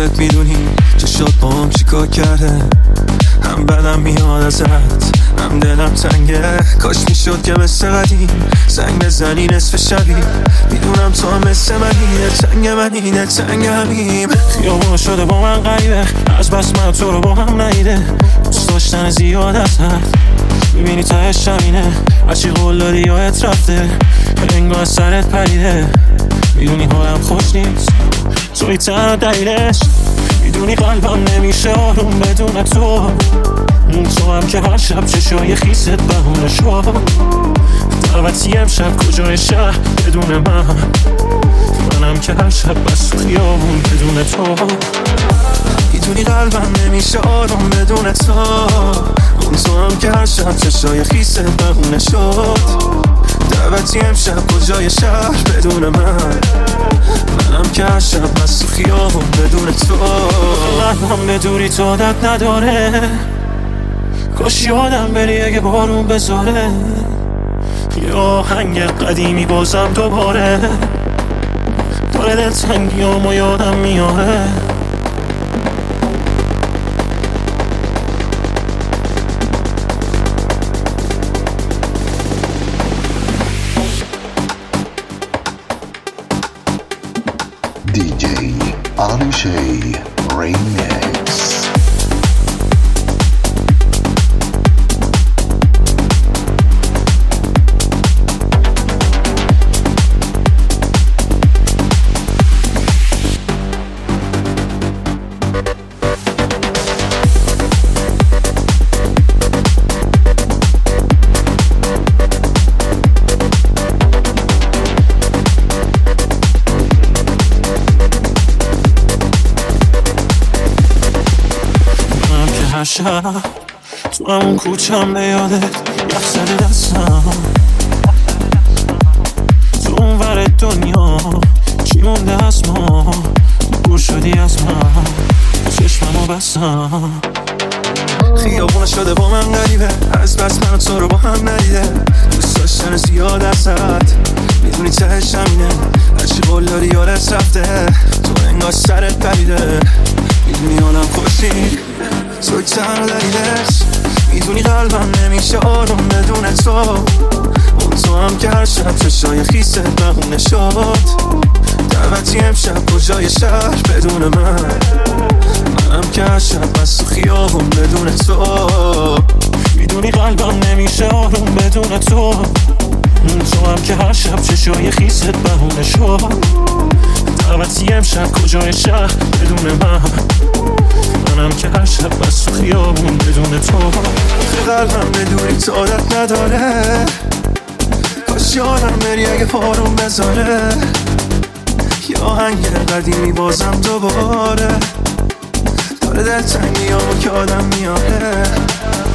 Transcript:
خودت میدونی چه شد با هم چیکار کرده. هم بدم میاد ازت هم دلم تنگه. کاش میشد که مثل قدیم زنگ بزنی نصف شبی. میدونم تو هم مثل منی، تنگ منی نه تنگ همیم. خیابون شده با من غریبه، از بس من تو رو با هم ندیده. دوست داشتن زیاد ازت میبینی تهش همینه. هرچی قول دادی یادت رفته، انگار سرت پریده. میدونی حالم خوش نیست، توی تنها دلیلش. میدونی قلبم نمیشه آروم بدون تو. تو هم که هر شب چشای خیست بهونه شو. دعوتی امشب کجای شهر بدون منم که هر شب بس تو خیابون بدون تو. میدونی قلبم نمیشه آروم بدون تو هم که هر شب چشای خیست بهونه شد. دعوتی امشب کجای شهر بدون منم که هر شب بس تو خیابون بدون تو. قلبم به دوری تو عادت نداره، کاش یادم بری اگه بارون بذاره. یه آهنگ قدیمی بازم دوباره داره دلتنگیامو یادم میاره. DJ Anishay Remix. شب تو همون کوچم به یادت یخ زده دستم. تو اون ور دنیا چی مونده از ما؟ دور شدی از من چشممو بستم. خیابون شده با من غریبه، از بس من تو رو با هم ندیده. دوست داشتن زیاد ازت میدونی تهش همینه. هرچی قول داری یادت رفته، تو انگار سرت پریده. میدونی حالم خوشی توی تنها دلیلش. میدونی قلبم نمیشه آروم بدون تو هم که هر شب چشای خیست بهونه شد. دعوتی امشب کجای شهر بدون منم که هر شب بس تو خیابون بدون تو. میدونی قلبم نمیشه آروم بدون تو هم که هر شب چشای خیست بهونه شد. دعوتی امشب کجای شهر بدون منم که هر شب بس تو خیابون بدون تو. قلبم به دوری تو عادت نداره، کاش یادم بری اگه بارون بذاره. یه آهنگ قدیمی بازم دوباره داره دلتنگیامو که آدم میاره.